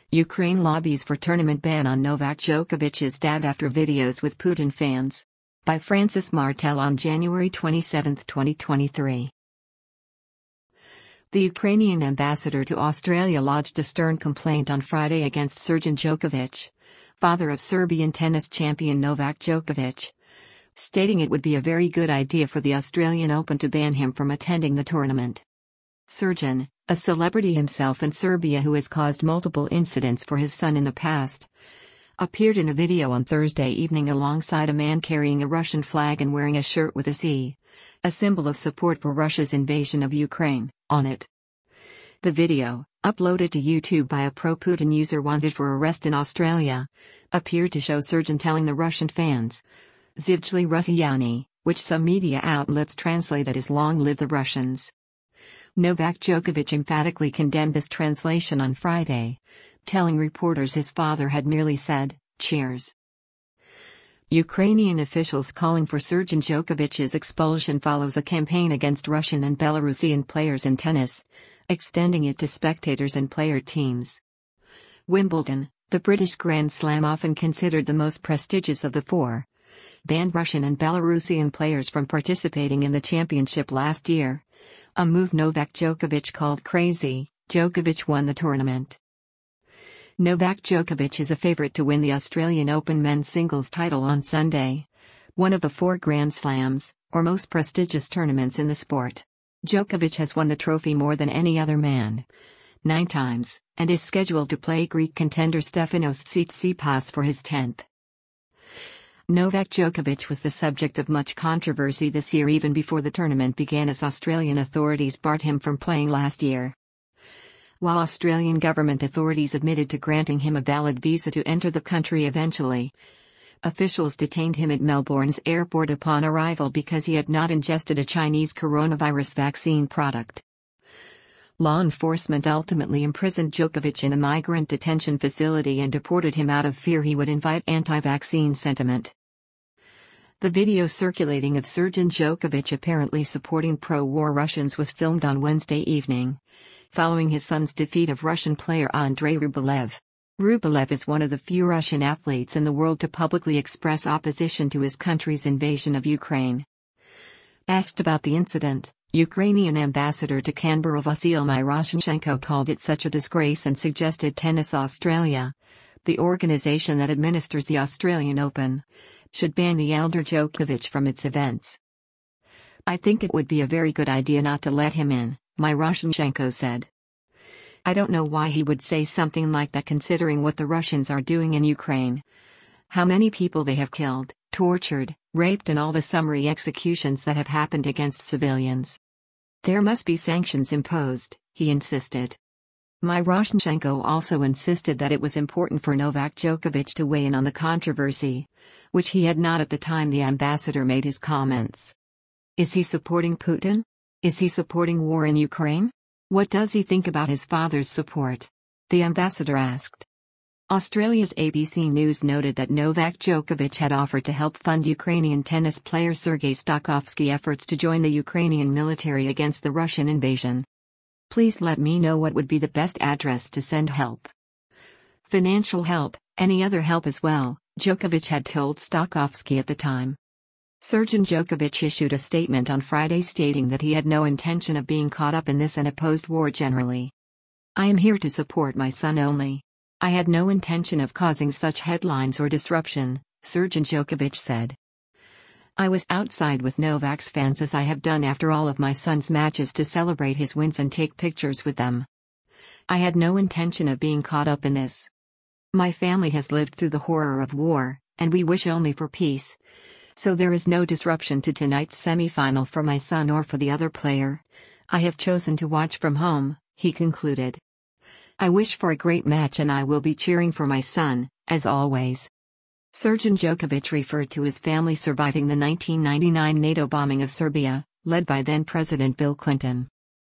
Ukraine lobbies for tournament ban on Novak Djokovic's dad after videos with Putin fans. By Francis Martel on January 27, 2023. The Ukrainian ambassador to Australia lodged a stern complaint on Friday against Srdjan Djokovic, father of Serbian tennis champion Novak Djokovic, stating it would be a very good idea for the Australian Open to ban him from attending the tournament. Srdjan, a celebrity himself in Serbia who has caused multiple incidents for his son in the past, appeared in a video on Thursday evening alongside a man carrying a Russian flag and wearing a shirt with a C, a symbol of support for Russia's invasion of Ukraine, on it. The video, uploaded to YouTube by a pro-Putin user wanted for arrest in Australia, appeared to show Srdjan telling the Russian fans, "Zivjli Rusyani," which some media outlets translated as "Long live the Russians." Novak Djokovic emphatically condemned this translation on Friday, telling reporters his father had merely said, "Cheers." Ukrainian officials calling for Srdjan Djokovic's expulsion follows a campaign against Russian and Belarusian players in tennis, extending it to spectators and player teams. Wimbledon, the British Grand Slam often considered the most prestigious of the four, banned Russian and Belarusian players from participating in the championship last year, a move Novak Djokovic called crazy. Djokovic won the tournament. Novak Djokovic is a favorite to win the Australian Open men's singles title on Sunday, one of the four Grand Slams, or most prestigious tournaments in the sport. Djokovic has won the trophy more than any other man, 9 times, and is scheduled to play Greek contender Stefanos Tsitsipas for his 10th. Novak Djokovic was the subject of much controversy this year even before the tournament began as Australian authorities barred him from playing last year. While Australian government authorities admitted to granting him a valid visa to enter the country eventually, officials detained him at Melbourne's airport upon arrival because he had not ingested a Chinese coronavirus vaccine product. Law enforcement ultimately imprisoned Djokovic in a migrant detention facility and deported him out of fear he would invite anti-vaccine sentiment. The video circulating of Srdjan Djokovic apparently supporting pro-war Russians was filmed on Wednesday evening, following his son's defeat of Russian player Andrei Rublev. Rublev is one of the few Russian athletes in the world to publicly express opposition to his country's invasion of Ukraine. Asked about the incident, Ukrainian ambassador to Canberra Vasyl Miroshnichenko called it such a disgrace and suggested Tennis Australia, the organization that administers the Australian Open, should ban the elder Djokovic from its events. "I think it would be a very good idea not to let him in," Miroshnichenko said. "I don't know why he would say something like that considering what the Russians are doing in Ukraine. How many people they have killed, tortured, raped and all the summary executions that have happened against civilians. There must be sanctions imposed," he insisted. Miroshnichenko also insisted that it was important for Novak Djokovic to weigh in on the controversy, which he had not at the time the ambassador made his comments. Is he supporting Putin? Is he supporting war in Ukraine? What does he think about his father's support? The ambassador asked. Australia's ABC News noted that Novak Djokovic had offered to help fund Ukrainian tennis player Sergei Stakhovsky efforts to join the Ukrainian military against the Russian invasion. "Please let me know what would be the best address to send help. Financial help, any other help as well," Djokovic had told Stakhovsky at the time. Srdjan Djokovic issued a statement on Friday stating that he had no intention of being caught up in this and opposed war generally. "I am here to support my son only. I had no intention of causing such headlines or disruption," Srdjan Djokovic said. "I was outside with Novak's fans as I have done after all of my son's matches to celebrate his wins and take pictures with them. I had no intention of being caught up in this. My family has lived through the horror of war, and we wish only for peace. So there is no disruption to tonight's semi-final for my son or for the other player. I have chosen to watch from home," he concluded. "I wish for a great match and I will be cheering for my son, as always." Srdjan Djokovic referred to his family surviving the 1999 NATO bombing of Serbia, led by then-President Bill Clinton.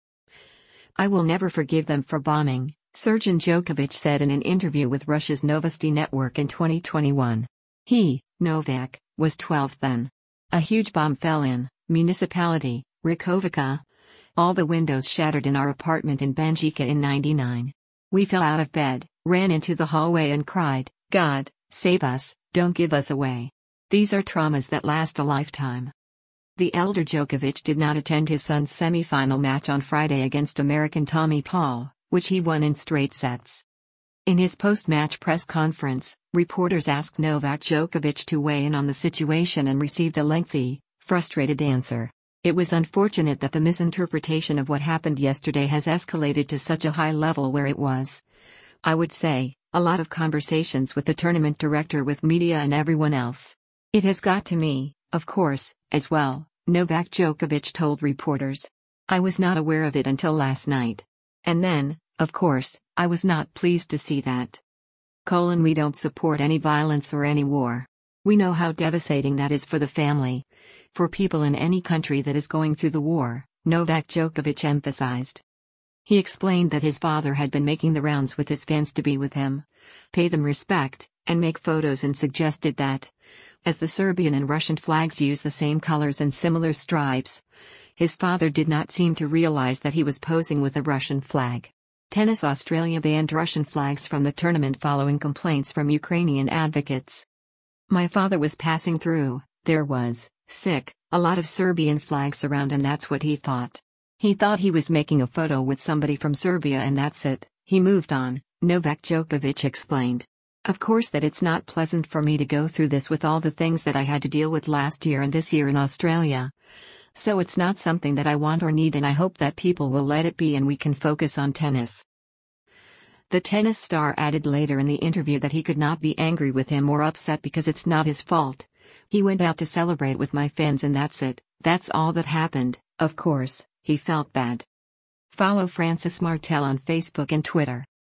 "I will never forgive them for bombing," Srdjan Djokovic said in an interview with Russia's Novosti network in 2021. He, Novak, was 12 then. "A huge bomb fell in municipality, Rakovica. All the windows shattered in our apartment in Banjica in '99. We fell out of bed, ran into the hallway and cried, "God, save us, don't give us away." These are traumas that last a lifetime. The elder Djokovic did not attend his son's semi-final match on Friday against American Tommy Paul, which he won in straight sets. In his post-match press conference, reporters asked Novak Djokovic to weigh in on the situation and received a lengthy, frustrated answer. "It was unfortunate that the misinterpretation of what happened yesterday has escalated to such a high level where it was, I would say, a lot of conversations with the tournament director, with media and everyone else. It has got to me, of course, as well," Novak Djokovic told reporters. "I was not aware of it until last night. And then, of course, I was not pleased to see that. We don't support any violence or any war. We know how devastating that is for the family, for people in any country that is going through the war," Novak Djokovic emphasized. He explained that his father had been making the rounds with his fans to be with him, pay them respect, and make photos, and suggested that, as the Serbian and Russian flags use the same colors and similar stripes, his father did not seem to realize that he was posing with a Russian flag. Tennis Australia banned Russian flags from the tournament following complaints from Ukrainian advocates. "My father was passing through, there was, a lot of Serbian flags around, and that's what he thought. He thought he was making a photo with somebody from Serbia and that's it, he moved on," Novak Djokovic explained. "Of course that it's not pleasant for me to go through this with all the things that I had to deal with last year and this year in Australia. So it's not something that I want or need, and I hope that people will let it be and we can focus on tennis." The tennis star added later in the interview that he could not be angry with him or upset because it's not his fault. "He went out to celebrate with my fans and that's it, that's all that happened. Of course, he felt bad." Follow Frances Martel on Facebook and Twitter.